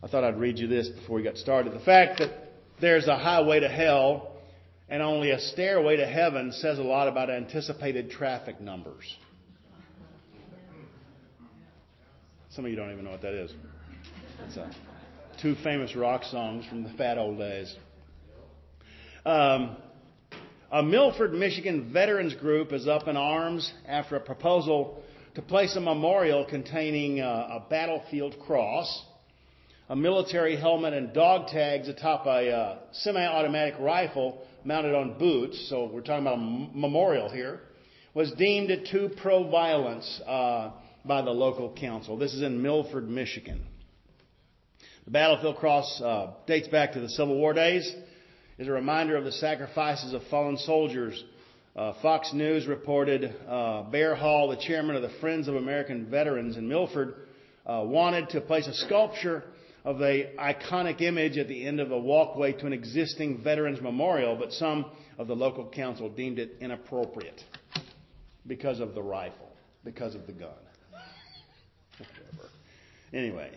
I thought I'd read you this before we got started. The fact that there's a highway to hell and only a stairway to heaven says a lot about anticipated traffic numbers. Some of you don't even know what that is. It's two famous rock songs from the fat old days. A Milford, Michigan veterans group is up in arms after a proposal to place a memorial containing a battlefield cross, a military helmet, and dog tags atop a semi-automatic rifle mounted on boots. So we're talking about a memorial here. Was deemed too pro-violence by the local council. This is in Milford, Michigan. The battlefield cross dates back to the Civil War days. Is a reminder of the sacrifices of fallen soldiers. Fox News reported Bear Hall, the chairman of the Friends of American Veterans in Milford, wanted to place a sculpture of the iconic image at the end of a walkway to an existing veterans memorial, but some of the local council deemed it inappropriate because of the rifle, because of the gun. Anyway,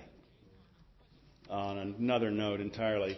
on another note entirely,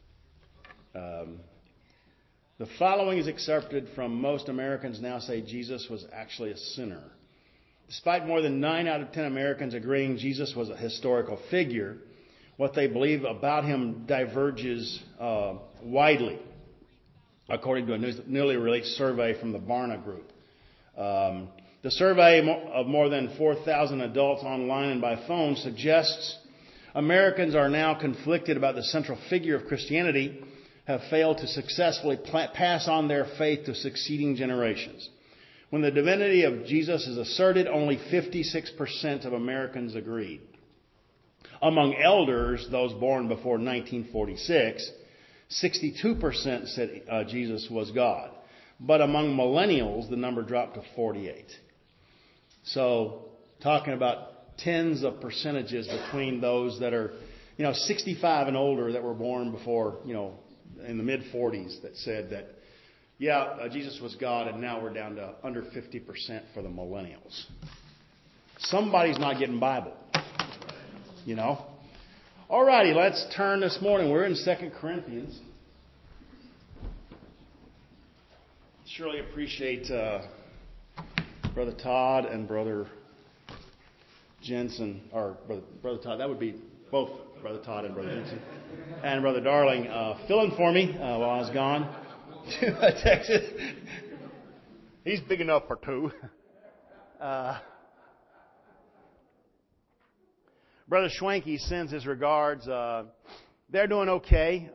the following is accepted from most Americans now say Jesus was actually a sinner. Despite more than 9 out of 10 Americans agreeing Jesus was a historical figure, what they believe about him diverges widely, according to a newly released survey from the Barna Group. The survey of more than 4,000 adults online and by phone suggests Americans are now conflicted about the central figure of Christianity, have failed to successfully pass on their faith to succeeding generations. When the divinity of Jesus is asserted, only 56% of Americans agreed. Among elders, those born before 1946, 62% said Jesus was God. But among millennials, the number dropped to 48%. So, talking about tens of percentages between those that are, 65 and older that were born before, in the mid-40s that said that, Jesus was God, and now we're down to under 50% for the millennials. Somebody's not getting Bible, All righty, let's turn this morning. We're in 2 Corinthians. Surely appreciate Brother Todd and Brother Jensen, or Brother Todd, that would be both Brother Todd and Brother Jensen, and Brother Darling filling for me while I was gone to Texas. He's big enough for two. Brother Schwanke sends his regards. They're doing okay.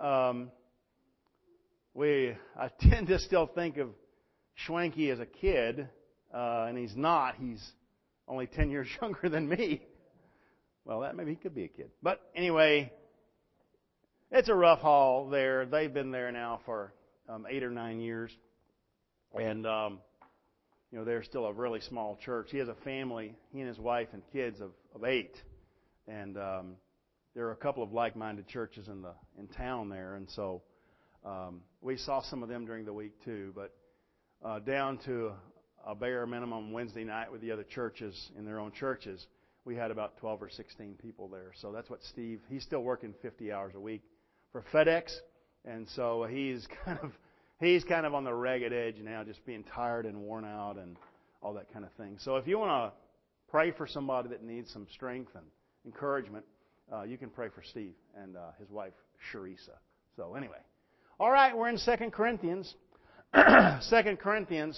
I tend to still think of Schwanke as a kid, and he's not. He's only 10 years younger than me. Well, that maybe he could be a kid. But anyway, it's a rough haul there. They've been there now for 8 or 9 years. And, they're still a really small church. He has a family, he and his wife and kids of 8. And there are a couple of like-minded churches in town there. And so we saw some of them during the week too. But down to a bare minimum Wednesday night with the other churches in their own churches, we had about 12 or 16 people there. So that's what he's still working 50 hours a week for FedEx. And so he's kind of on the ragged edge now, just being tired and worn out and all that kind of thing. So if you want to pray for somebody that needs some strength and encouragement, you can pray for Steve and his wife, Sharisa. So anyway. All right, we're in 2 Corinthians. 2 Corinthians,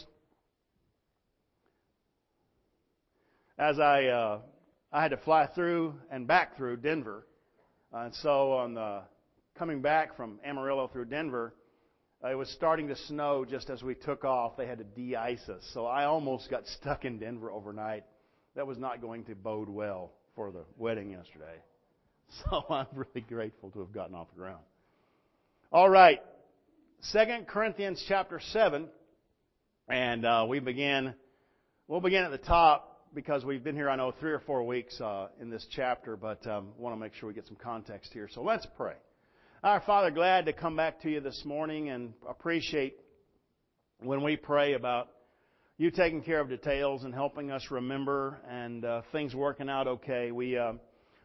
as I had to fly through and back through Denver. And so on coming back from Amarillo through Denver, it was starting to snow just as we took off. They had to de-ice us. So I almost got stuck in Denver overnight. That was not going to bode well for the wedding yesterday. So I'm really grateful to have gotten off the ground. All right. 2 Corinthians chapter 7. And we'll begin at the top, because we've been here, 3 or 4 weeks in this chapter, but want to make sure we get some context here. So let's pray. Our Father, glad to come back to you this morning and appreciate when we pray about you taking care of details and helping us remember and things working out okay. We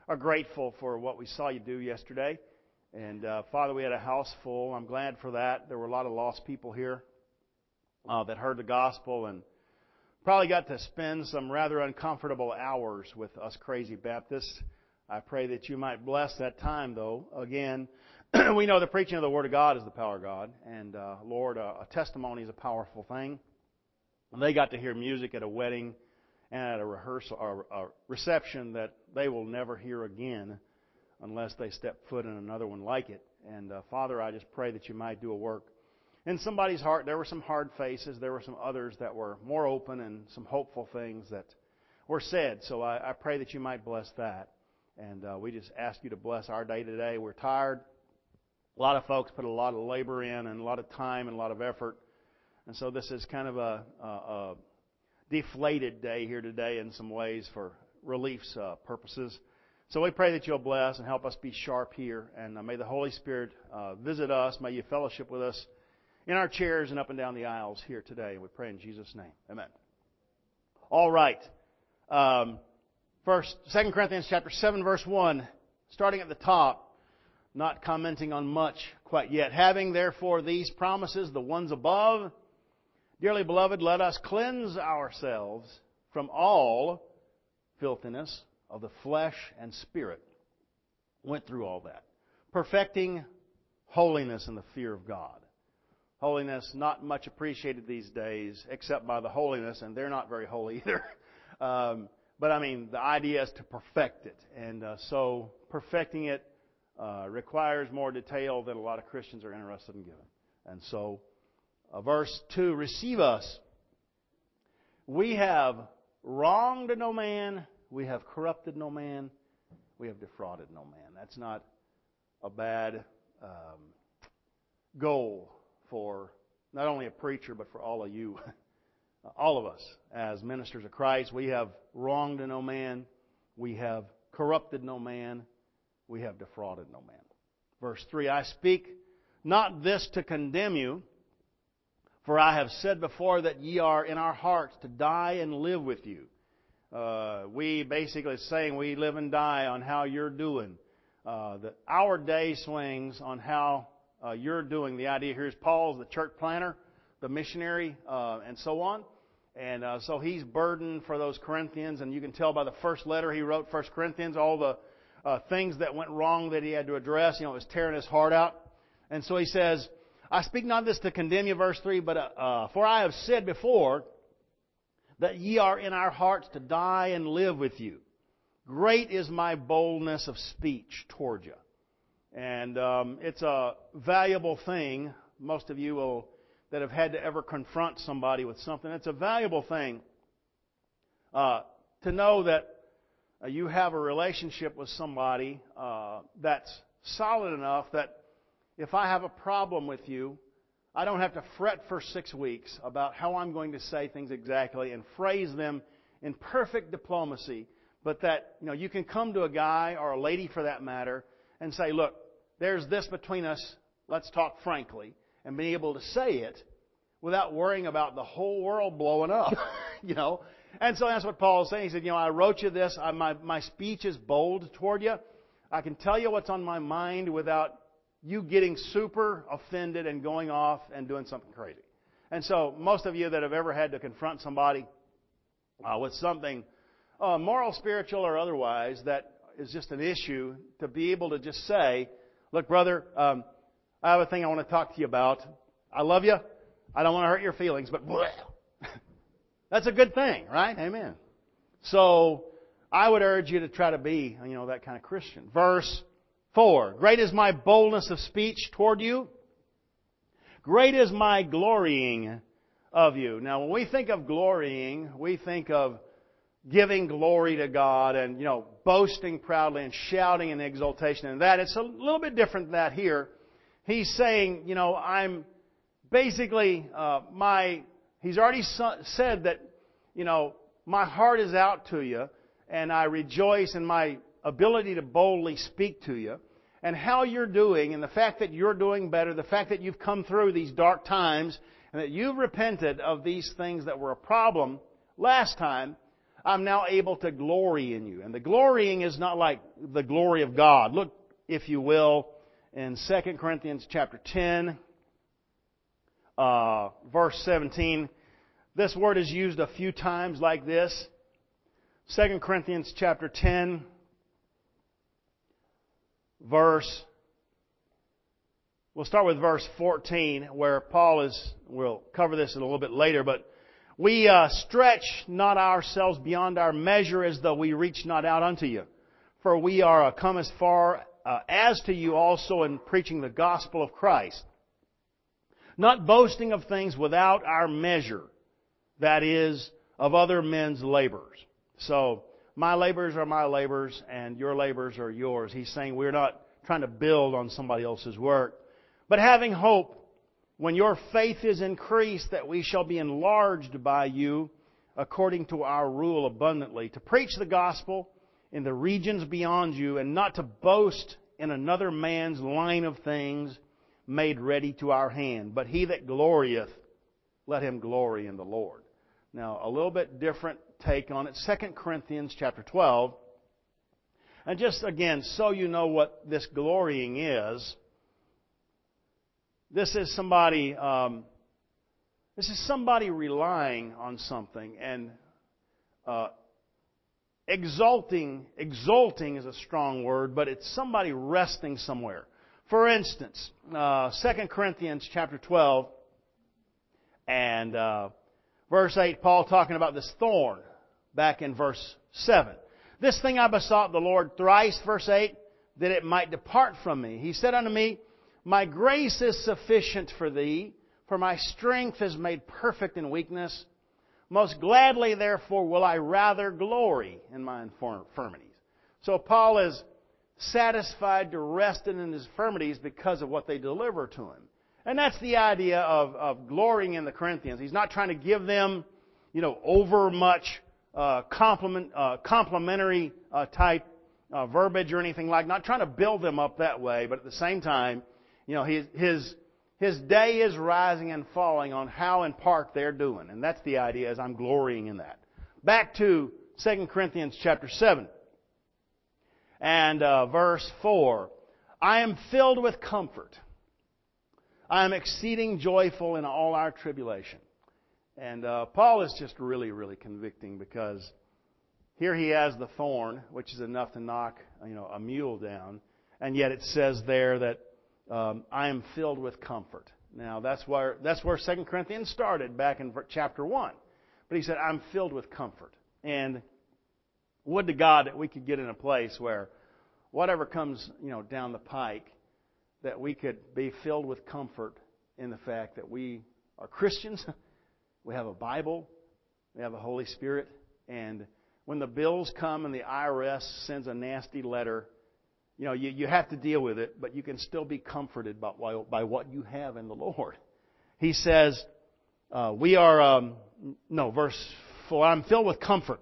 are grateful for what we saw you do yesterday. And Father, we had a house full. I'm glad for that. There were a lot of lost people here that heard the gospel and probably got to spend some rather uncomfortable hours with us crazy Baptists. I pray that you might bless that time, though. Again, we know the preaching of the Word of God is the power of God. And, Lord, a testimony is a powerful thing. And they got to hear music at a wedding and at a rehearsal or a reception that they will never hear again unless they step foot in another one like it. And, Father, I just pray that you might do a work in somebody's heart. There were some hard faces. There were some others that were more open and some hopeful things that were said. So I pray that you might bless that. And we just ask you to bless our day today. We're tired. A lot of folks put a lot of labor in and a lot of time and a lot of effort. And so this is kind of a deflated day here today in some ways for relief's purposes. So we pray that you'll bless and help us be sharp here. And may the Holy Spirit visit us. May you fellowship with us in our chairs and up and down the aisles here today. We pray in Jesus' name. Amen. All right. 2 Corinthians chapter 7, verse 1, starting at the top, not commenting on much quite yet. Having therefore these promises, the ones above, dearly beloved, let us cleanse ourselves from all filthiness of the flesh and spirit. Went through all that. Perfecting holiness in the fear of God. Holiness not much appreciated these days, except by the holiness, and they're not very holy either. But I mean, the idea is to perfect it. And so perfecting it requires more detail than a lot of Christians are interested in giving. And so, verse 2, receive us. We have wronged no man. We have corrupted no man. We have defrauded no man. That's not a bad goal for not only a preacher, but for all of you. All of us, as ministers of Christ, we have wronged no man, we have corrupted no man, we have defrauded no man. Verse 3, I speak not this to condemn you, for I have said before that ye are in our hearts to die and live with you. We basically saying we live and die on how you're doing. That our day swings on how you're doing. The idea here is Paul's the church planter, the missionary, and so on. And so he's burdened for those Corinthians, and you can tell by the first letter he wrote, 1 Corinthians, all the things that went wrong that he had to address. You know, it was tearing his heart out. And so he says, I speak not this to condemn you, verse 3, but for I have said before that ye are in our hearts to die and live with you. Great is my boldness of speech toward you. And it's a valuable thing. Most of you will that have had to ever confront somebody with something. It's a valuable thing to know that you have a relationship with somebody that's solid enough that if I have a problem with you, I don't have to fret for 6 weeks about how I'm going to say things exactly and phrase them in perfect diplomacy, but that you can come to a guy or a lady for that matter and say, look, there's this between us, let's talk frankly, and being able to say it without worrying about the whole world blowing up, And so that's what Paul is saying. He said, I wrote you this. My speech is bold toward you. I can tell you what's on my mind without you getting super offended and going off and doing something crazy. And so most of you that have ever had to confront somebody with something moral, spiritual, or otherwise that is just an issue, to be able to just say, look, brother, I have a thing I want to talk to you about. I love you. I don't want to hurt your feelings, but that's a good thing, right? Amen. So I would urge you to try to be, that kind of Christian. Verse 4, great is my boldness of speech toward you. Great is my glorying of you. Now, when we think of glorying, we think of giving glory to God and, boasting proudly and shouting in exultation and that. It's a little bit different than that here. He's saying, I'm basically, he's already said that, my heart is out to you and I rejoice in my ability to boldly speak to you. And how you're doing and the fact that you're doing better, the fact that you've come through these dark times and that you've repented of these things that were a problem last time, I'm now able to glory in you. And the glorying is not like the glory of God. Look, if you will, in 2 Corinthians chapter 10, verse 17. This word is used a few times like this. 2 Corinthians chapter 10, we'll start with verse 14, where Paul we'll cover this a little bit later, but we stretch not ourselves beyond our measure as though we reach not out unto you. For we are come as far as to you also in preaching the gospel of Christ, not boasting of things without our measure, that is, of other men's labors. So, my labors are my labors, and your labors are yours. He's saying we're not trying to build on somebody else's work, but having hope, when your faith is increased, that we shall be enlarged by you, according to our rule abundantly, to preach the gospel in the regions beyond you, and not to boast in another man's line of things made ready to our hand. But he that glorieth, let him glory in the Lord. Now, a little bit different take on it. 2 Corinthians chapter 12. And just again, so you know what this glorying is, this is somebody relying on something, and exulting is a strong word, but it's somebody resting somewhere. For instance, 2 Corinthians chapter 12 and verse 8, Paul talking about this thorn back in verse 7. This thing I besought the Lord thrice, verse 8, that it might depart from me. He said unto me, my grace is sufficient for thee, for my strength is made perfect in weakness. Most gladly, therefore, will I rather glory in my infirmities. So Paul is satisfied to rest in his infirmities because of what they deliver to him. And that's the idea of glorying in the Corinthians. He's not trying to give them, over much complimentary type verbiage or anything like. Not trying to build them up that way, but at the same time, his day is rising and falling on how in part they're doing. And that's the idea, is I'm glorying in that. Back to 2 Corinthians chapter 7 and verse 4. I am filled with comfort. I am exceeding joyful in all our tribulation. And Paul is just really, really convicting, because here he has the thorn, which is enough to knock a mule down. And yet it says there that I am filled with comfort. Now, that's where 2 Corinthians started, back in chapter 1. But he said, I'm filled with comfort. And would to God that we could get in a place where whatever comes, down the pike, that we could be filled with comfort in the fact that we are Christians, we have a Bible, we have a Holy Spirit, and when the bills come and the IRS sends a nasty letter, you have to deal with it, but you can still be comforted by what you have in the Lord. He says, verse 4, I'm filled with comfort.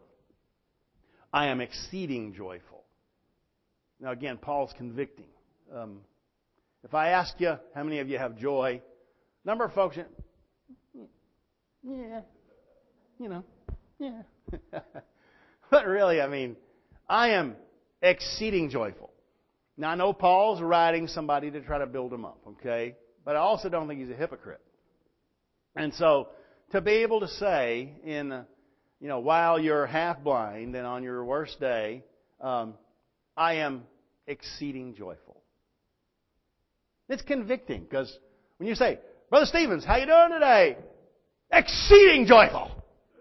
I am exceeding joyful. Now again, Paul's convicting. If I ask you, how many of you have joy? Number of folks, yeah. But really, I am exceeding joyful. Now, I know Paul's writing somebody to try to build him up, okay? But I also don't think he's a hypocrite. And so, to be able to say while you're half blind and on your worst day, I am exceeding joyful. It's convicting, because when you say, Brother Stevens, how you doing today? Exceeding joyful.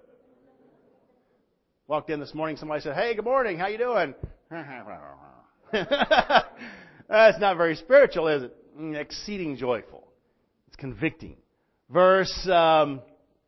Walked in this morning, somebody said, hey, good morning, how you doing? That's not very spiritual, is it? Exceeding joyful. It's convicting. Verse 5.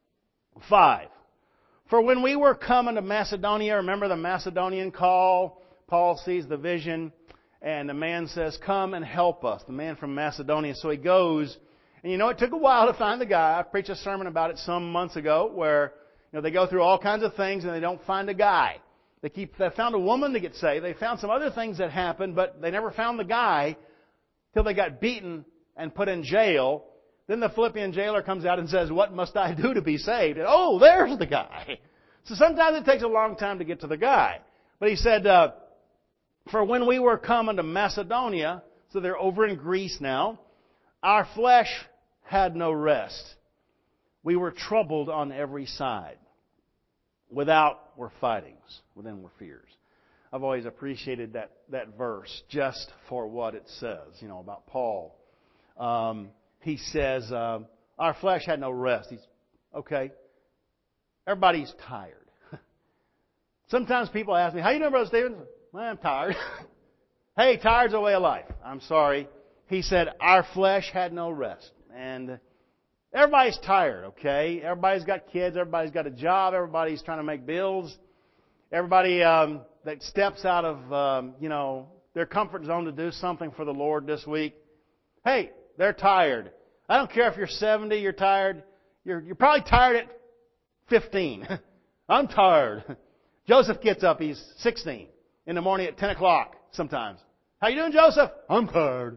For when we were coming to Macedonia, remember the Macedonian call? Paul sees the vision, and the man says, come and help us. The man from Macedonia. So he goes, and it took a while to find the guy. I preached a sermon about it some months ago, where they go through all kinds of things and they don't find a guy. They found a woman to get saved. They found some other things that happened, but they never found the guy till they got beaten and put in jail. Then the Philippian jailer comes out and says, what must I do to be saved? And, there's the guy. So sometimes it takes a long time to get to the guy. But he said, for when we were coming to Macedonia, so they're over in Greece now, our flesh had no rest. We were troubled on every side. Without were fightings, within were fears. I've always appreciated that verse just for what it says, about Paul. He says, our flesh had no rest. Okay. Everybody's tired. Sometimes people ask me, how you doing, Brother Stevens? Well, I'm tired. Hey, tired's a way of life. I'm sorry. He said, our flesh had no rest. And everybody's tired, okay? Everybody's got kids. Everybody's got a job. Everybody's trying to make bills. Everybody that steps out of, their comfort zone to do something for the Lord this week, hey, they're tired. I don't care if you're 70, you're tired. You're probably tired at 15. I'm tired. Joseph gets up. He's 16 in the morning at 10 o'clock sometimes. How you doing, Joseph? I'm tired.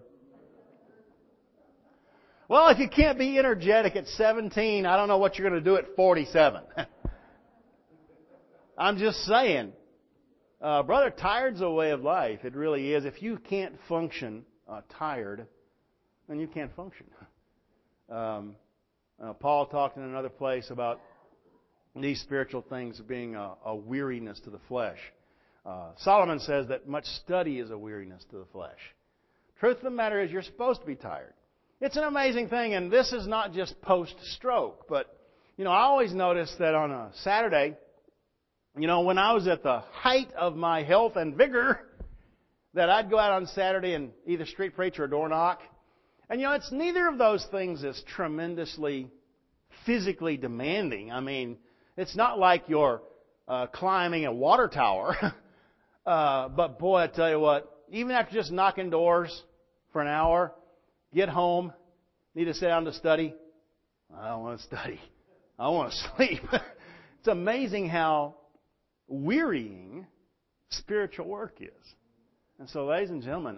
Well, if you can't be energetic at 17, I don't know what you're going to do at 47. I'm just saying. Brother, tired's a way of life. It really is. If you can't function tired, then you can't function. Paul talked in another place about these spiritual things being a weariness to the flesh. Solomon says that much study is a weariness to the flesh. Truth of the matter is you're supposed to be tired. It's an amazing thing, and this is not just post-stroke, but, I always notice that on a Saturday, when I was at the height of my health and vigor, that I'd go out on Saturday and either street preach or door knock. And, it's neither of those things is tremendously physically demanding. I mean, it's not like you're climbing a water tower. But boy, I tell you what, even after just knocking doors for an hour, get home, need to sit down to study. I don't want to study. I want to sleep. It's amazing how wearying spiritual work is. And so, ladies and gentlemen,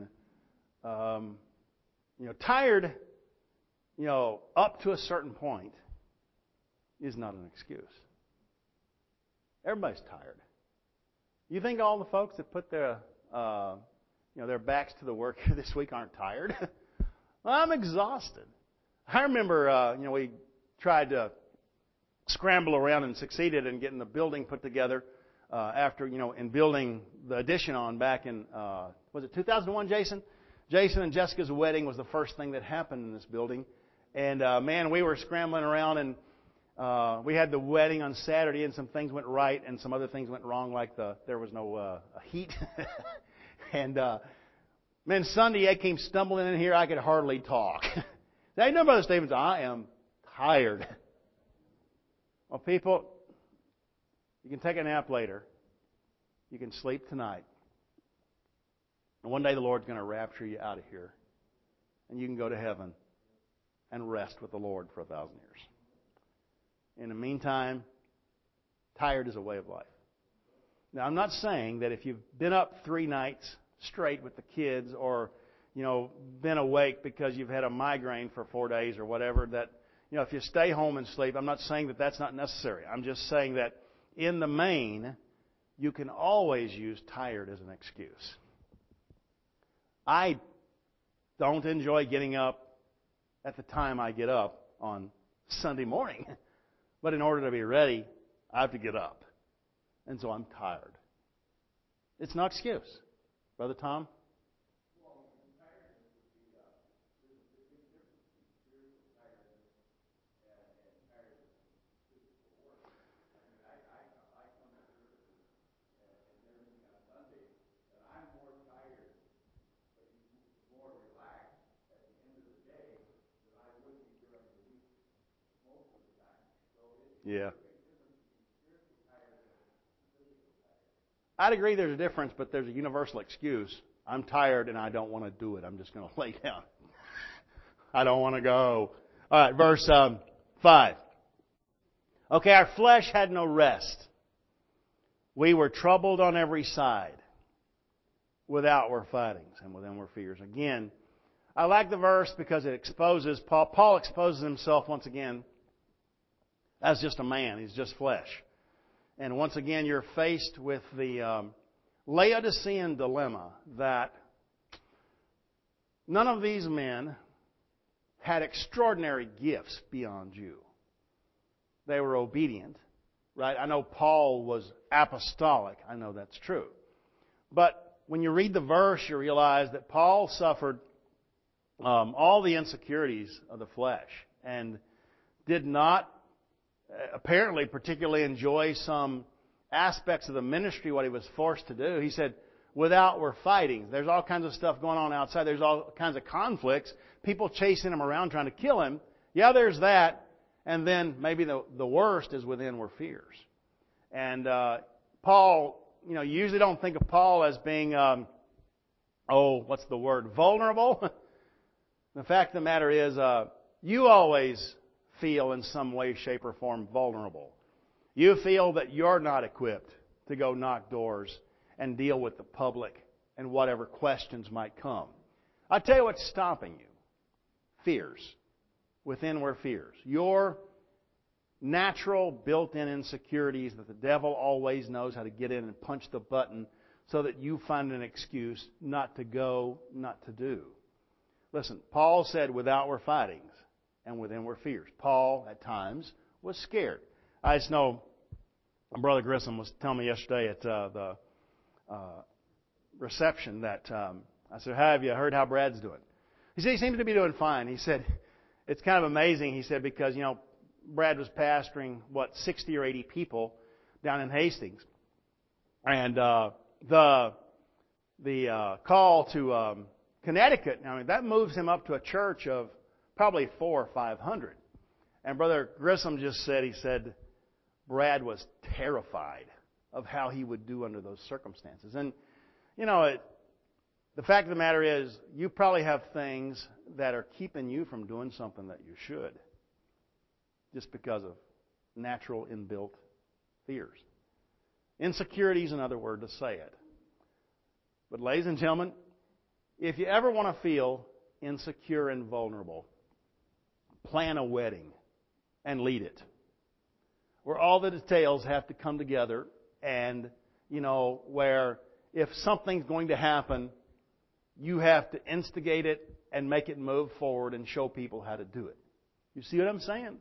tired, up to a certain point is not an excuse. Everybody's tired. You think all the folks that put their backs to the work here this week aren't tired? Well, I'm exhausted. I remember, we tried to scramble around and succeeded in getting the building put together after, in building the addition on back in, was it 2001, Jason? Jason and Jessica's wedding was the first thing that happened in this building. And, we were scrambling around and we had the wedding on Saturday and some things went right and some other things went wrong, like there was no heat. And Sunday I came stumbling in here. I could hardly talk. Now, Brother Stevens, I am tired. Well, people, you can take a nap later. You can sleep tonight. And one day the Lord's going to rapture you out of here. And you can go to heaven and rest with the Lord for 1,000 years. In the meantime, tired is a way of life. Now, I'm not saying that if you've been up 3 nights straight with the kids or, been awake because you've had a migraine for 4 days or whatever, that, if you stay home and sleep, I'm not saying that that's not necessary. I'm just saying that in the main, you can always use tired as an excuse. I don't enjoy getting up at the time I get up on Sunday morning. But in order to be ready, I have to get up. And so I'm tired. It's no excuse. Brother Tom? Yeah. I'd agree there's a difference, but there's a universal excuse. I'm tired and I don't want to do it. I'm just going to lay down. I don't want to go. All right, verse 5. Okay, our flesh had no rest. We were troubled on every side. Without were fightings, and within were fears. Again, I like the verse because it exposes, Paul exposes himself once again as just a man. He's just flesh. And once again, you're faced with the Laodicean dilemma that none of these men had extraordinary gifts beyond you. They were obedient, right? I know Paul was apostolic. I know that's true. But when you read the verse, you realize that Paul suffered all the insecurities of the flesh and did not apparently particularly enjoy some aspects of the ministry, what he was forced to do. He said, without we're fighting. There's all kinds of stuff going on outside. There's all kinds of conflicts. People chasing him around trying to kill him. Yeah, there's that. And then maybe the worst is within were fears. And Paul, you usually don't think of Paul as being, what's the word? Vulnerable. The fact of the matter is, you always feel in some way, shape, or form vulnerable. You feel that you're not equipped to go knock doors and deal with the public and whatever questions might come. I tell you what's stopping you. Fears. Within were fears. Your natural built-in insecurities that the devil always knows how to get in and punch the button so that you find an excuse not to go, not to do. Listen, Paul said, without were fightings, and within were fears. Paul, at times, was scared. I just know Brother Grissom was telling me yesterday at the reception that I said, have you heard how Brad's doing? He said, he seems to be doing fine. He said, it's kind of amazing, he said, because, Brad was pastoring, 60 or 80 people down in Hastings. And the call to Connecticut, that moves him up to a church of probably 400 or 500. And Brother Grissom just said, he said, Brad was terrified of how he would do under those circumstances. And, the fact of the matter is, you probably have things that are keeping you from doing something that you should, just because of natural inbuilt fears. Insecurity is another word to say it. But ladies and gentlemen, if you ever want to feel insecure and vulnerable, plan a wedding and lead it, where all the details have to come together and, where if something's going to happen, you have to instigate it and make it move forward and show people how to do it. You see what I'm saying?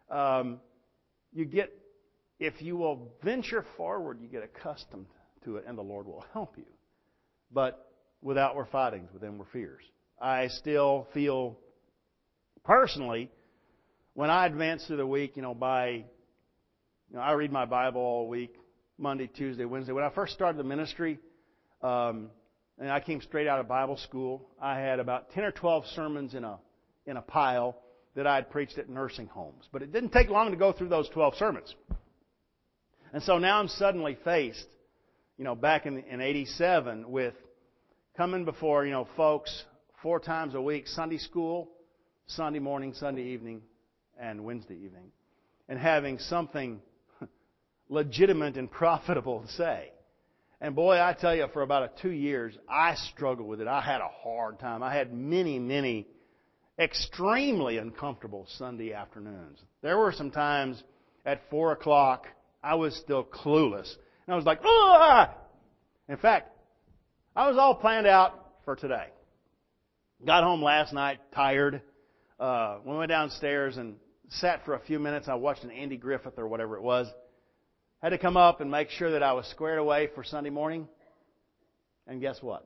If you will venture forward, you get accustomed to it and the Lord will help you. But without were fightings, within were fears. I still feel personally, when I advance through the week, I read my Bible all week, Monday, Tuesday, Wednesday. When I first started the ministry, and I came straight out of Bible school, I had about 10 or 12 sermons in a pile that I had preached at nursing homes. But it didn't take long to go through those 12 sermons. And so now I'm suddenly faced, back in 87 with coming before, folks 4 times a week, Sunday school, Sunday morning, Sunday evening, and Wednesday evening, and having something legitimate and profitable to say. And boy, I tell you, for about 2 years, I struggled with it. I had a hard time. I had many, many extremely uncomfortable Sunday afternoons. There were some times at 4 o'clock, I was still clueless. And I was like, ah! In fact, I was all planned out for today. Got home last night, tired. We went downstairs and sat for a few minutes. I watched an Andy Griffith or whatever it was. Had to come up and make sure that I was squared away for Sunday morning. And guess what?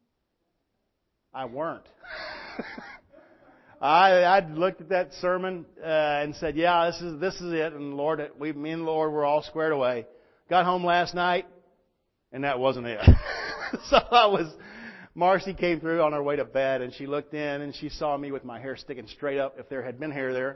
I weren't. I looked at that sermon and said, yeah, this is it. And Lord, me and the Lord were all squared away. Got home last night, and that wasn't it. So Marcy came through on her way to bed, and she looked in, and she saw me with my hair sticking straight up, if there had been hair there.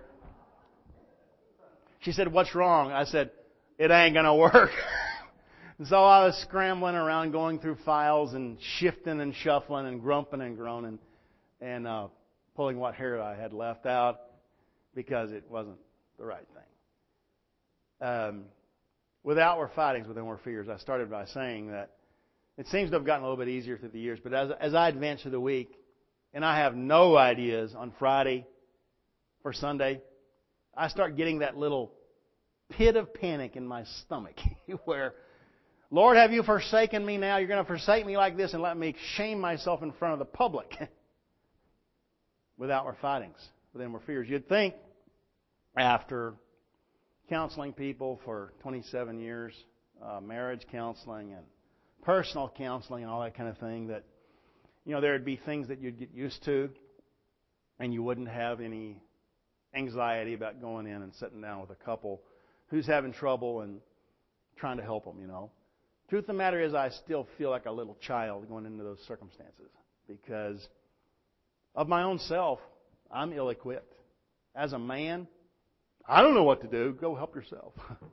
She said, what's wrong? I said, it ain't going to work. And so I was scrambling around, going through files and shifting and shuffling and grumping and groaning and pulling what hair I had left out because it wasn't the right thing. Without were fightings, within were fears. I started by saying that it seems to have gotten a little bit easier through the years, but as I advance through the week, and I have no ideas on Friday or Sunday, I start getting that little pit of panic in my stomach where, Lord, have you forsaken me now? You're going to forsake me like this and let me shame myself in front of the public. With outward fightings, with inward fears. You'd think after counseling people for 27 years, marriage counseling and personal counseling and all that kind of thing, that there'd be things that you'd get used to and you wouldn't have any anxiety about going in and sitting down with a couple who's having trouble and trying to help them, Truth of the matter is, I still feel like a little child going into those circumstances because of my own self, I'm ill-equipped. As a man, I don't know what to do. Go help yourself.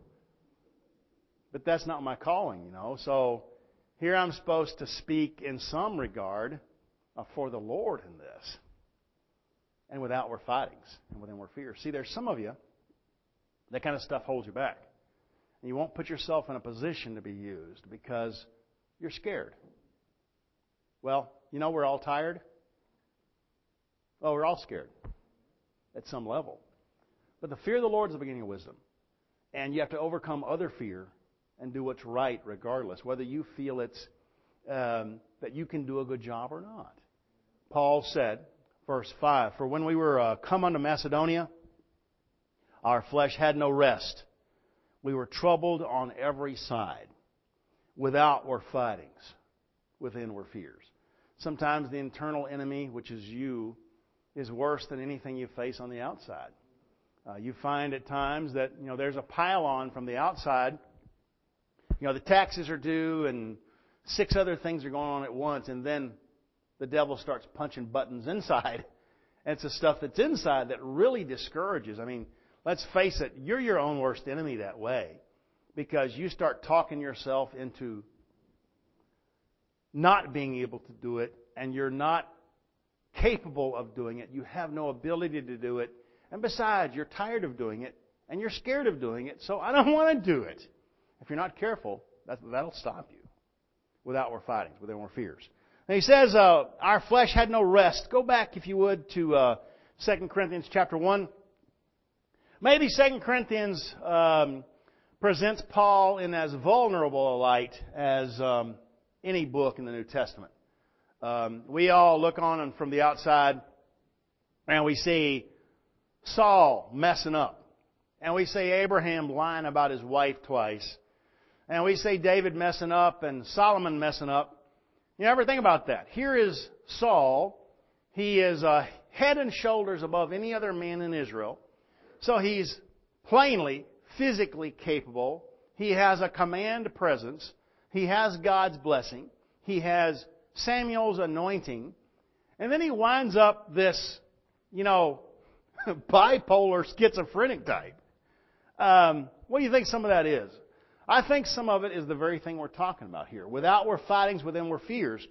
But that's not my calling, So here I'm supposed to speak in some regard for the Lord in this. And with outward fightings and with inward fears. See, there's some of you, that kind of stuff holds you back. And you won't put yourself in a position to be used because you're scared. Well, we're all tired. Well, we're all scared at some level. But the fear of the Lord is the beginning of wisdom. And you have to overcome other fear and do what's right regardless, whether you feel it's that you can do a good job or not. Paul said, verse 5, "For when we were come unto Macedonia, our flesh had no rest. We were troubled on every side, with outward fightings, with inward fears." Sometimes the internal enemy, which is you, is worse than anything you face on the outside. You find at times that there's a pile-on from the outside. The taxes are due and 6 other things are going on at once, and then the devil starts punching buttons inside. And it's the stuff that's inside that really discourages. I mean, let's face it, you're your own worst enemy that way because you start talking yourself into not being able to do it, and you're not capable of doing it. You have no ability to do it. And besides, you're tired of doing it, and you're scared of doing it, so I don't want to do it. If you're not careful, that'll stop you with outward fightings, with inward fears. And he says, our flesh had no rest. Go back, if you would, to 2 Corinthians chapter 1. Maybe 2 Corinthians presents Paul in as vulnerable a light as any book in the New Testament. We all look on him from the outside and we see Saul messing up. And we see Abraham lying about his wife twice. And we see David messing up and Solomon messing up. You ever think about that? Here is Saul. He is head and shoulders above any other man in Israel. So he's plainly, physically capable. He has a command presence. He has God's blessing. He has Samuel's anointing. And then he winds up this, bipolar schizophrenic type. What do you think some of that is? I think some of it is the very thing we're talking about here. With outward fightings, with inward fears.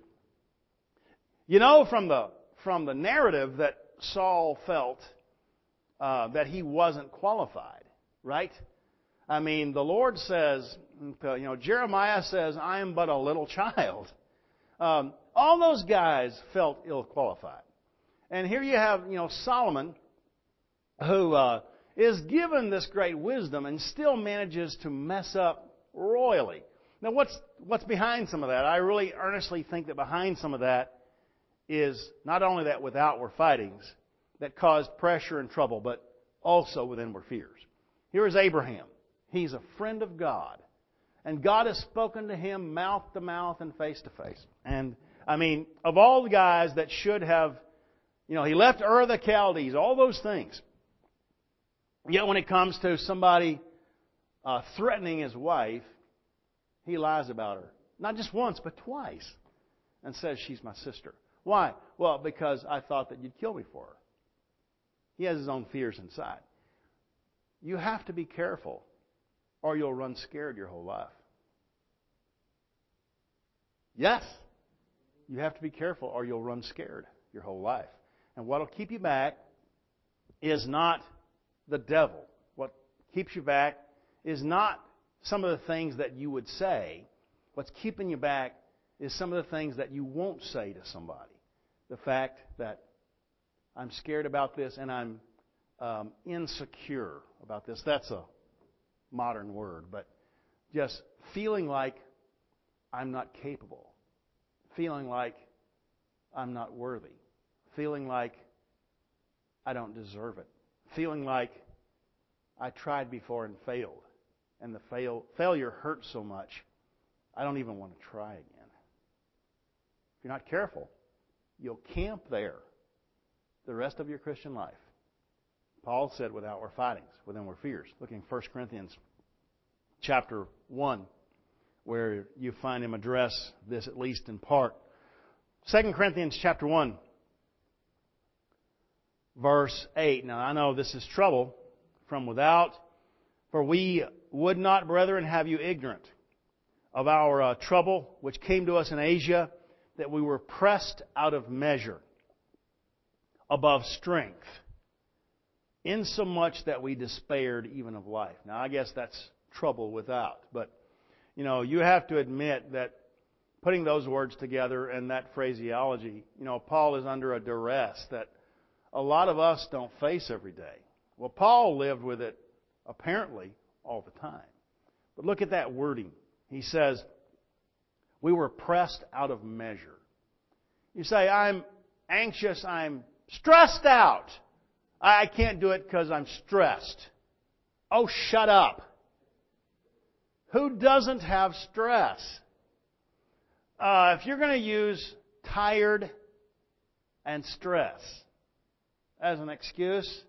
From the narrative that Saul felt that he wasn't qualified, right? I mean, the Lord says, Jeremiah says, "I am but a little child." All those guys felt ill-qualified. And here you have, Solomon, who is given this great wisdom and still manages to mess up royally. Now, what's behind some of that? I really earnestly think that behind some of that is not only that with outward fightings that caused pressure and trouble, but also with inward fears. Here is Abraham. He's a friend of God. And God has spoken to him mouth to mouth and face to face. And, of all the guys that should have, he left Ur of the Chaldees, all those things. Yet when it comes to somebody threatening his wife, he lies about her. Not just once, but twice. And says she's my sister. Why? Well, because I thought that you'd kill me for her. He has his own fears inside. You have to be careful, or you'll run scared your whole life. Yes. You have to be careful, or you'll run scared your whole life. And what will keep you back is not the devil. What keeps you back is not some of the things that you would say. What's keeping you back is some of the things that you won't say to somebody. The fact that I'm scared about this and I'm insecure about this. That's modern word, but just feeling like I'm not capable, feeling like I'm not worthy, feeling like I don't deserve it, feeling like I tried before and failed, and the failure hurts so much, I don't even want to try again. If you're not careful, you'll camp there the rest of your Christian life. Paul said, without our fightings, within our fears. Looking at 1 Corinthians chapter 1, where you find him address this at least in part. 2 Corinthians chapter 1, verse 8. Now I know this is trouble from without, for we would not, brethren, have you ignorant of our trouble which came to us in Asia, that we were pressed out of measure, above strength, insomuch that we despaired even of life. Now I guess that's trouble without, but you have to admit that putting those words together and that phraseology, Paul is under a duress that a lot of us don't face every day. Well, Paul lived with it apparently all the time. But look at that wording. He says, we were pressed out of measure. You say, I'm anxious, I'm stressed out. I can't do it because I'm stressed. Oh, shut up. Who doesn't have stress? If you're going to use tired and stress as an excuse,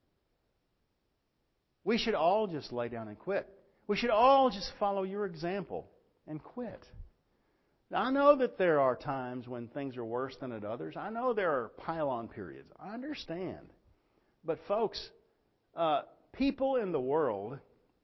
we should all just lay down and quit. We should all just follow your example and quit. Now, I know that there are times when things are worse than at others. I know there are pile-on periods. I understand. But folks, people in the world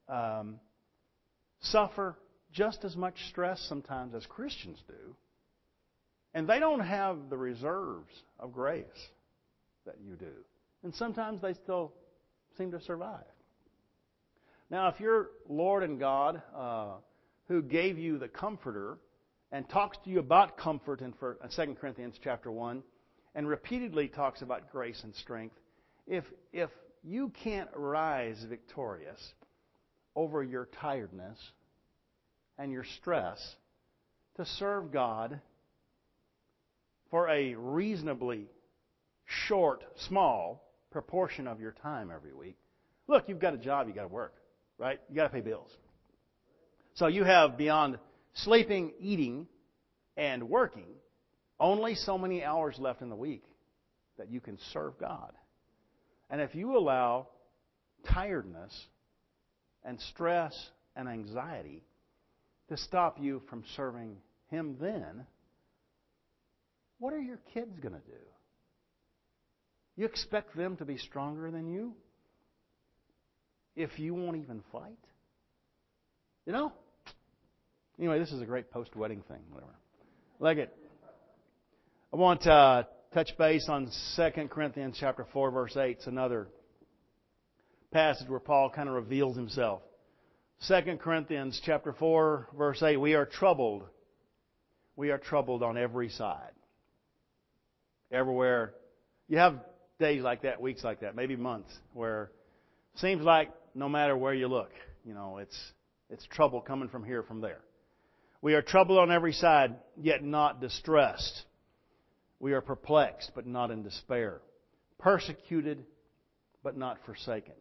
suffer just as much stress sometimes as Christians do. And they don't have the reserves of grace that you do. And sometimes they still seem to survive. Now, if your Lord and God, who gave you the Comforter and talks to you about comfort in 2 Corinthians chapter 1 and repeatedly talks about grace and strength, if you can't rise victorious over your tiredness and your stress to serve God for a reasonably short, small proportion of your time every week. Look, you've got a job, you've got to work, right? You've got to pay bills. So you have, beyond sleeping, eating, and working, only so many hours left in the week that you can serve God. And if you allow tiredness and stress and anxiety to stop you from serving Him, then what are your kids going to do? You expect them to be stronger than you if you won't even fight? Anyway, this is a great post-wedding thing, whatever. Like it. I want to touch base on 2 Corinthians chapter 4, verse 8. It's another passage where Paul kind of reveals himself. 2 Corinthians chapter 4, verse 8. We are troubled. We are troubled on every side. Everywhere. You have days like that, weeks like that, maybe months, where it seems like no matter where you look, it's trouble coming from here, from there. We are troubled on every side, yet not distressed. We are perplexed, but not in despair. Persecuted, but not forsaken.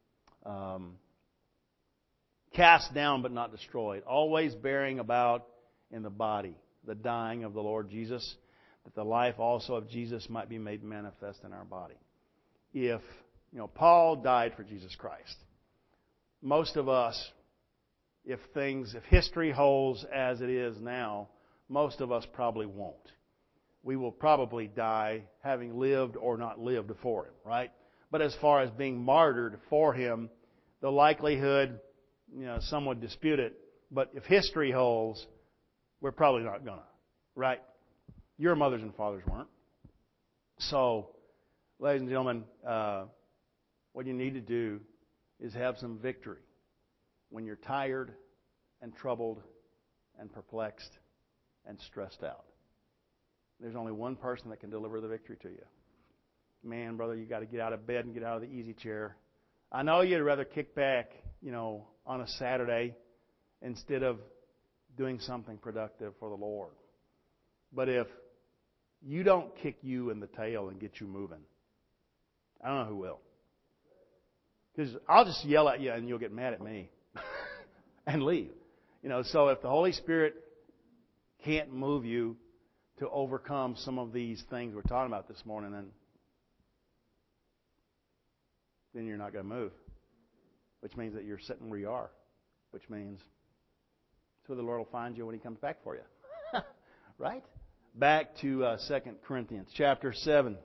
Cast down, but not destroyed. Always bearing about in the body the dying of the Lord Jesus, that the life also of Jesus might be made manifest in our body. If Paul died for Jesus Christ, most of us, if history holds as it is now, most of us probably won't. We will probably die having lived or not lived for Him, right? But as far as being martyred for Him, the likelihood, some would dispute it, but if history holds, we're probably not gonna, right? Your mothers and fathers weren't. So, ladies and gentlemen, what you need to do is have some victory when you're tired and troubled and perplexed and stressed out. There's only one person that can deliver the victory to you. Man, brother, you got to get out of bed and get out of the easy chair. I know you'd rather kick back, on a Saturday instead of doing something productive for the Lord. But if you don't kick you in the tail and get you moving, I don't know who will. Because I'll just yell at you and you'll get mad at me and leave. So if the Holy Spirit can't move you to overcome some of these things we're talking about this morning, then you're not going to move. Which means that you're sitting where you are. Which means that's where the Lord will find you when He comes back for you. Right? Back to 2 Corinthians chapter 7.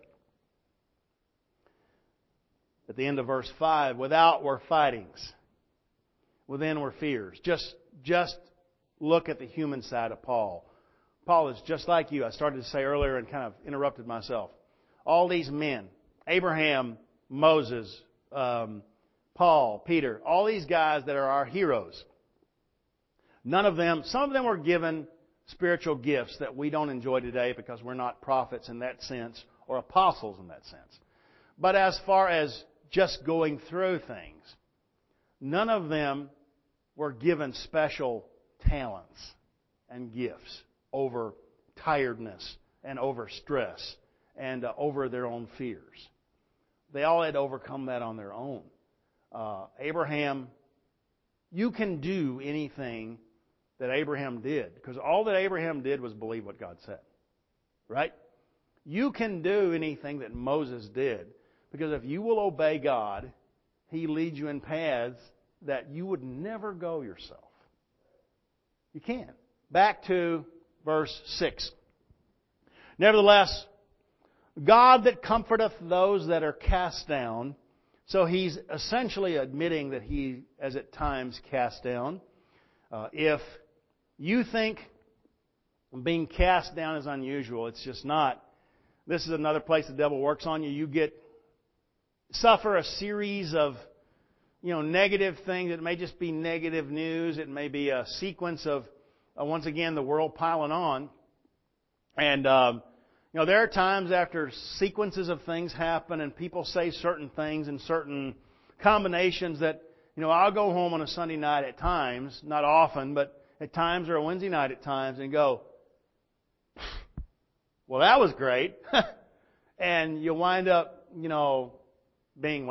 At the end of verse 5, without were fightings, within were fears. Just look at the human side of Paul. Paul is just like you. I started to say earlier and kind of interrupted myself. All these men, Abraham, Moses, Paul, Peter, all these guys that are our heroes. Some of them were given spiritual gifts that we don't enjoy today because we're not prophets in that sense or apostles in that sense. But as far as just going through things, none of them were given special talents and gifts over tiredness and over stress and over their own fears. They all had to overcome that on their own. Abraham, you can do anything that Abraham did, because all that Abraham did was believe what God said. Right? You can do anything that Moses did, because if you will obey God, He leads you in paths that you would never go yourself. You can. Back to verse 6. Nevertheless, God that comforteth those that are cast down. So he's essentially admitting that he is at times cast down. If you think being cast down is unusual, it's just not. This is another place the devil works on you. You suffer a series of negative things. It may just be negative news. It may be a sequence of, once again, the world piling on. And, there are times after sequences of things happen and people say certain things and certain combinations that, I'll go home on a Sunday night at times, not often, but at times, or a Wednesday night at times, and go, well, that was great. And you wind up, being,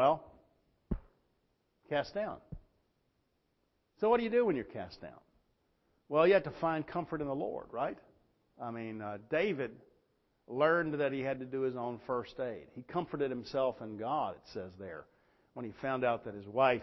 cast down. So what do you do when you're cast down? Well, you have to find comfort in the Lord, right? David learned that he had to do his own first aid. He comforted himself in God, it says there, when he found out that his wives,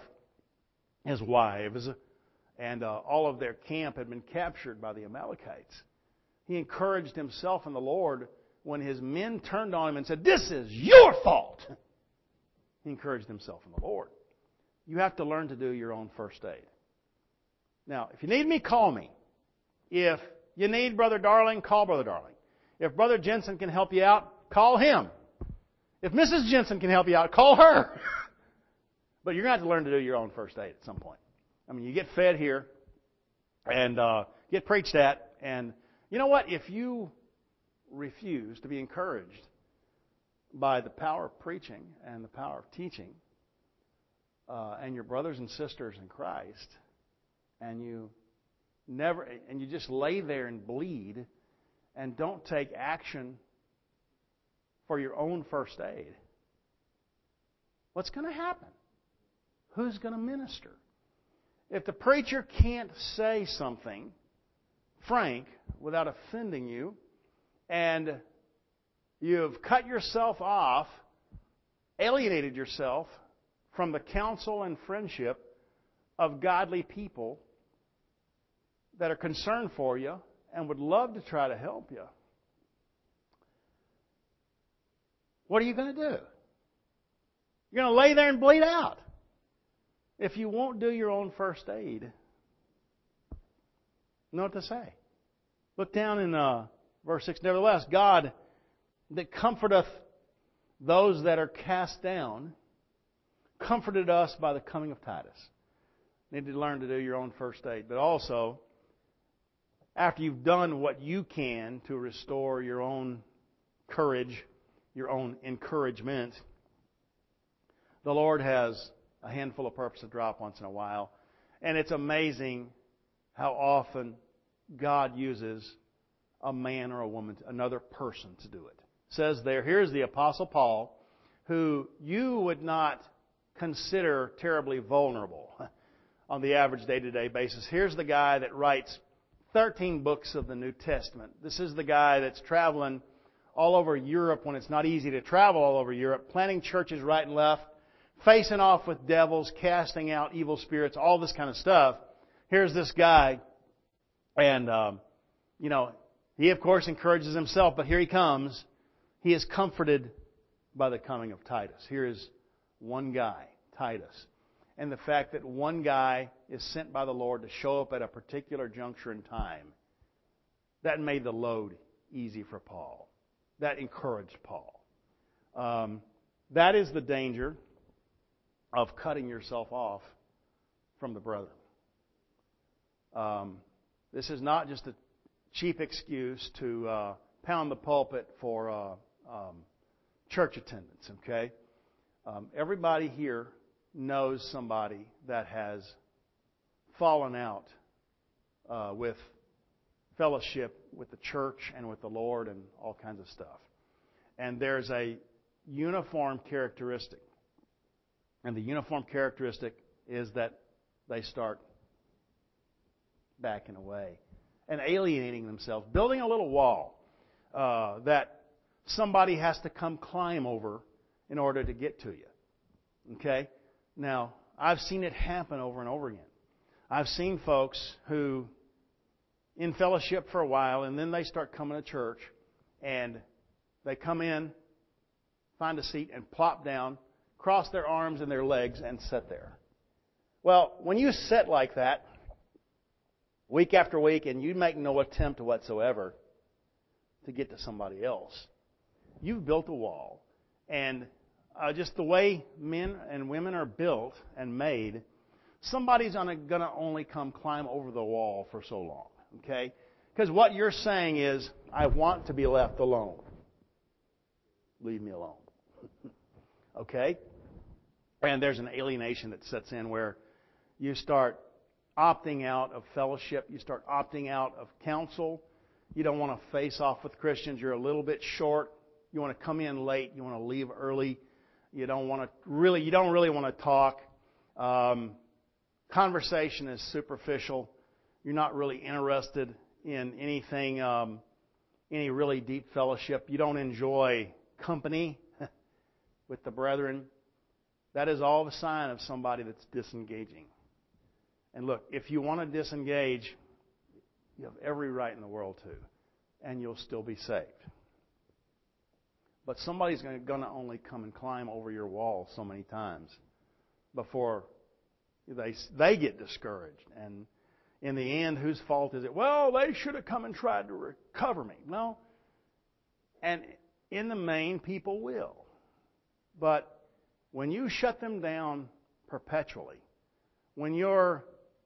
and all of their camp had been captured by the Amalekites. He encouraged himself in the Lord when his men turned on him and said, "This is your fault." He encouraged himself in the Lord. You have to learn to do your own first aid. Now, if you need me, call me. If you need Brother Darling, call Brother Darling. If Brother Jensen can help you out, call him. If Mrs. Jensen can help you out, call her. But you're going to have to learn to do your own first aid at some point. You get fed here and get preached at. And you know what? If you refuse to be encouraged by the power of preaching and the power of teaching and your brothers and sisters in Christ, and you just lay there and bleed and don't take action for your own first aid, what's going to happen? Who's going to minister? If the preacher can't say something frank without offending you, and you've cut yourself off, alienated yourself from the counsel and friendship of godly people that are concerned for you and would love to try to help you, what are you going to do? You're going to lay there and bleed out. If you won't do your own first aid, you know what to say. Look down in verse 6. Nevertheless, God that comforteth those that are cast down, comforted us by the coming of Titus. You need to learn to do your own first aid. But also, after you've done what you can to restore your own courage, your own encouragement, the Lord has a handful of purpose to drop once in a while And it's amazing how often God uses a man or a woman, another person, to do it. It says there, here's the Apostle Paul, who you would not consider terribly vulnerable on the average day-to-day basis. Here's the guy that writes 13 books of the New Testament. This is the guy that's traveling all over Europe when it's not easy to travel all over Europe, planting churches right and left, facing off with devils, casting out evil spirits, all this kind of stuff. Here's this guy, and, he of course encourages himself, but here he comes. He is comforted by the coming of Titus. Here is one guy, Titus. And the fact that one guy is sent by the Lord to show up at a particular juncture in time, that made the load easy for Paul. That encouraged Paul. That is the danger of cutting yourself off from the brethren. This is not just a cheap excuse to pound the pulpit for church attendance, okay? Everybody here knows somebody that has fallen out with fellowship with the church and with the Lord and all kinds of stuff. And there's a uniform characteristic. And the uniform characteristic is that they start backing away and alienating themselves, building a little wall that somebody has to come climb over in order to get to you. Okay? Now, I've seen it happen over and over again. I've seen folks who, in fellowship for a while, and then they start coming to church, and they come in, find a seat, and plop down, cross their arms and their legs, and sit there. Well, when you sit like that, week after week, and you make no attempt whatsoever to get to somebody else, you've built a wall. And just the way men and women are built and made, somebody's going to only come climb over the wall for so long. Okay? Because what you're saying is, I want to be left alone. Leave me alone. Okay? And there's an alienation that sets in where you start opting out of fellowship. You start opting out of counsel. You don't want to face off with Christians. You're a little bit short. You want to come in late. You want to leave early. You don't really want to talk. Conversation is superficial. You're not really interested in anything, any really deep fellowship. You don't enjoy company with the brethren. That is all a sign of somebody that's disengaging. And look, if you want to disengage, you have every right in the world to, and you'll still be saved. But somebody's going to only come and climb over your wall so many times before they get discouraged. And in the end, whose fault is it? Well, they should have come and tried to recover me. No. And in the main, people will. But when you shut them down perpetually, when you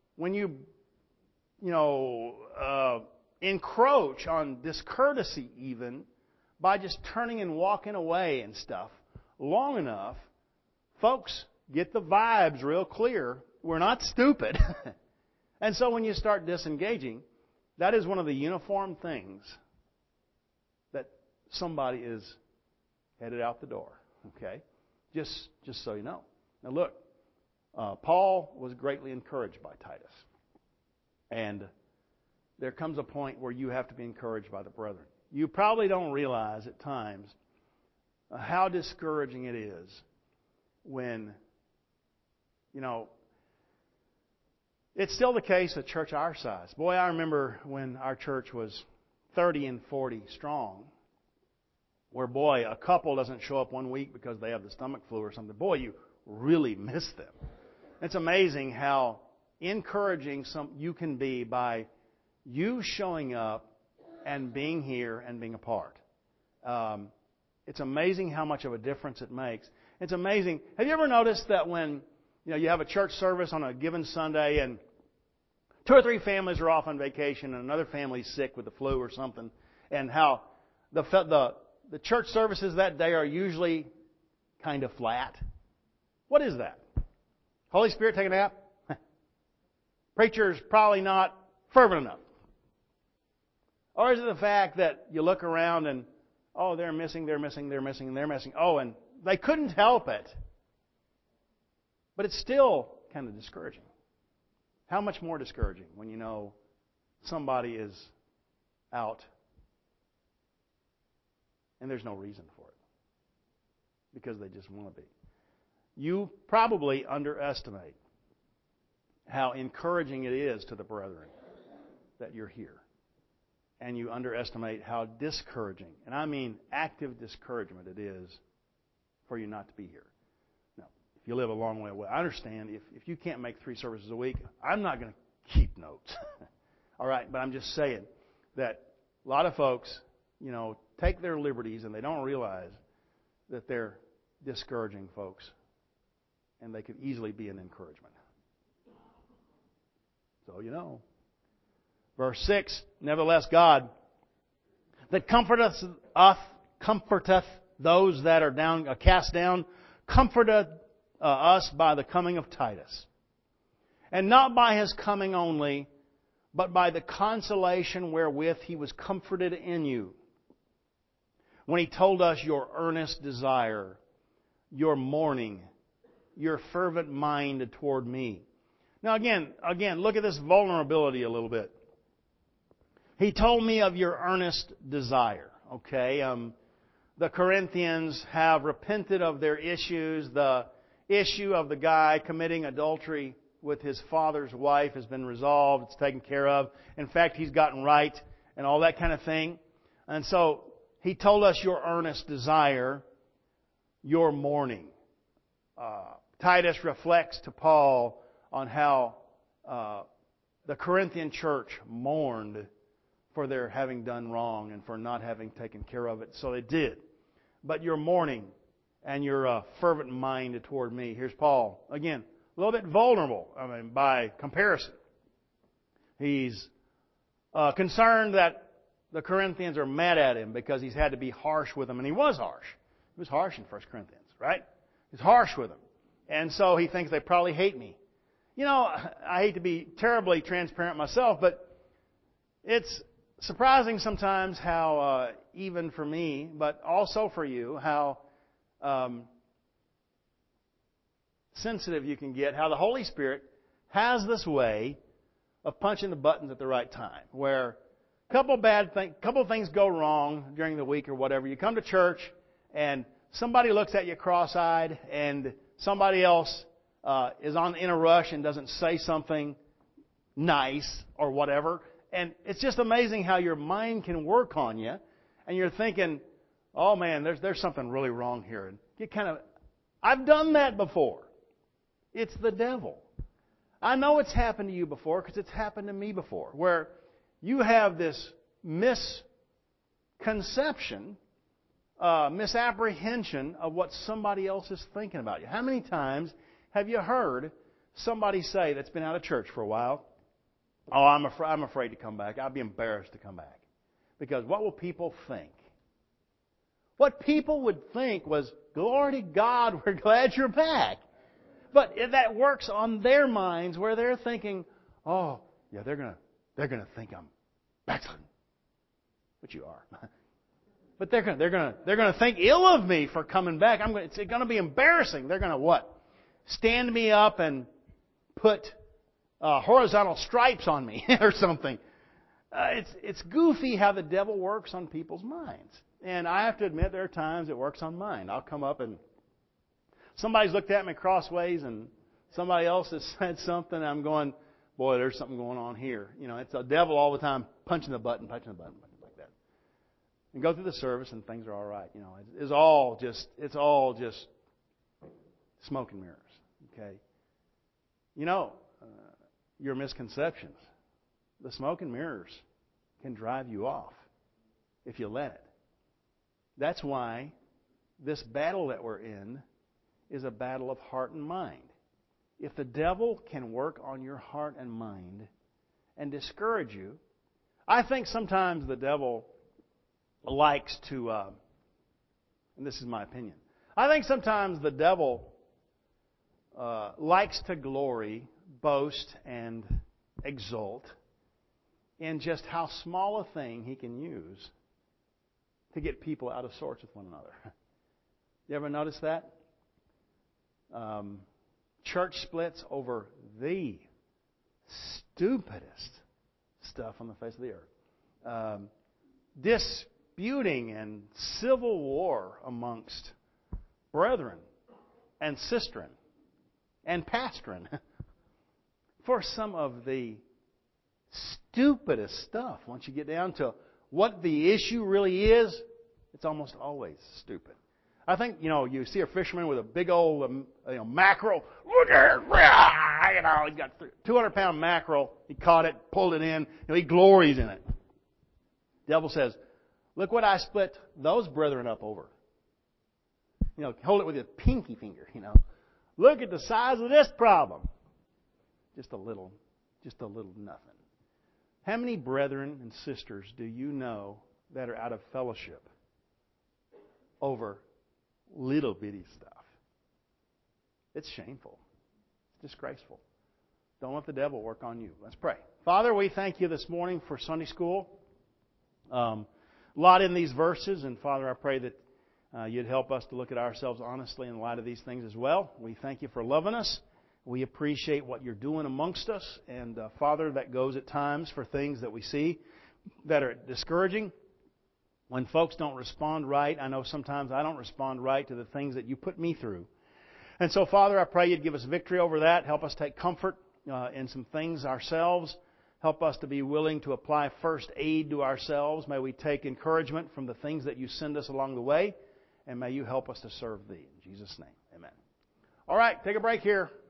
encroach on discourtesy even by just turning and walking away and stuff long enough, folks get the vibes real clear. We're not stupid. And so when you start disengaging, that is one of the uniform things that somebody is headed out the door. Okay? Just so you know. Now look, Paul was greatly encouraged by Titus. And there comes a point where you have to be encouraged by the brethren. You probably don't realize at times how discouraging it is when, it's still the case at church our size. Boy, I remember when our church was 30 and 40 strong, where, boy, a couple doesn't show up one week because they have the stomach flu or something. Boy, you really miss them. It's amazing how encouraging you can be by you showing up and being here and being a part. It's amazing how much of a difference it makes. It's amazing. Have you ever noticed that when you have a church service on a given Sunday and 2 or 3 families are off on vacation and another family's sick with the flu or something, and how the church services that day are usually kind of flat? What is that? Holy Spirit take a nap? Preacher's probably not fervent enough. Or is it the fact that you look around and, oh, they're missing. Oh, and they couldn't help it. But it's still kind of discouraging. How much more discouraging when you know somebody is out and there's no reason for it because they just want to be. You probably underestimate how encouraging it is to the brethren that you're here. And you underestimate how discouraging, and I mean active discouragement it is for you not to be here. Now, if you live a long way away, I understand if you can't make 3 services a week, I'm not going to keep notes. All right, but I'm just saying that a lot of folks, take their liberties and they don't realize that they're discouraging folks, and they could easily be an encouragement. So, Verse 6, nevertheless God, that comforteth those that are cast down, comforteth us by the coming of Titus. And not by his coming only, but by the consolation wherewith he was comforted in you. When he told us your earnest desire, your mourning, your fervent mind toward me. Now again, look at this vulnerability a little bit. He told me of your earnest desire. Okay, the Corinthians have repented of their issues. The issue of the guy committing adultery with his father's wife has been resolved. It's taken care of. In fact, he's gotten right and all that kind of thing. And so he told us your earnest desire, your mourning. Titus reflects to Paul on how the Corinthian church mourned for their having done wrong and for not having taken care of it. So they did. But your mourning and your fervent mind toward me. Here's Paul. Again, a little bit vulnerable, by comparison. He's concerned that the Corinthians are mad at him because he's had to be harsh with them. And he was harsh. He was harsh in 1 Corinthians, right? He's harsh with them. And so he thinks they probably hate me. I hate to be terribly transparent myself, but it's surprising sometimes how, even for me, but also for you, how sensitive you can get, how the Holy Spirit has this way of punching the buttons at the right time, where a couple things go wrong during the week or whatever. You come to church and somebody looks at you cross-eyed, and somebody else is in a rush and doesn't say something nice or whatever. And it's just amazing how your mind can work on you, and you're thinking, "Oh man, there's something really wrong here." And I've done that before. It's the devil. I know it's happened to you before because it's happened to me before, where you have this misconception, misapprehension of what somebody else is thinking about you. How many times have you heard somebody say that's been out of church for a while, "Oh, I'm afraid to come back. I'd be embarrassed to come back. Because what will people think?" What people would think was, "Glory to God, we're glad you're back." But that works on their minds where they're thinking, "Oh, yeah, they're gonna think I'm backsliding," which you are. But they're gonna think ill of me for coming back. It's gonna be embarrassing. They're gonna what? Stand me up and put horizontal stripes on me or something. It's goofy how the devil works on people's minds. And I have to admit there are times it works on mine. I'll come up and somebody's looked at me crossways and somebody else has said something and I'm going, "Boy, there's something going on here." It's the devil all the time punching the button like that. And go through the service and things are all right. It's all just smoke and mirrors. Okay. Your misconceptions, the smoke and mirrors can drive you off if you let it. That's why this battle that we're in is a battle of heart and mind. If the devil can work on your heart and mind and discourage you, I think sometimes the devil likes to, and this is my opinion, I think sometimes the devil likes to glory, boast, and exult in just how small a thing He can use to get people out of sorts with one another. You ever notice that? Church splits over the stupidest stuff on the face of the earth. Disputing and civil war amongst brethren and sistren and pastren for some of the stupidest stuff. Once you get down to what the issue really is, it's almost always stupid. I think, you see a fisherman with a big old mackerel. Look at it. He's got 200-pound mackerel. He caught it, pulled it in. He glories in it. The devil says, look what I split those brethren up over. Hold it with your pinky finger, Look at the size of this problem. Just a little nothing. How many brethren and sisters do you know that are out of fellowship over little bitty stuff? It's shameful. It's disgraceful. Don't let the devil work on you. Let's pray. Father, we thank You this morning for Sunday school. A lot in these verses, and Father, I pray that You'd help us to look at ourselves honestly in light of these things as well. We thank You for loving us. We appreciate what You're doing amongst us. And Father, that goes at times for things that we see that are discouraging. When folks don't respond right, I know sometimes I don't respond right to the things that You put me through. And so, Father, I pray You'd give us victory over that. Help us take comfort in some things ourselves. Help us to be willing to apply first aid to ourselves. May we take encouragement from the things that You send us along the way. And may You help us to serve Thee. In Jesus' name, amen. All right, take a break here.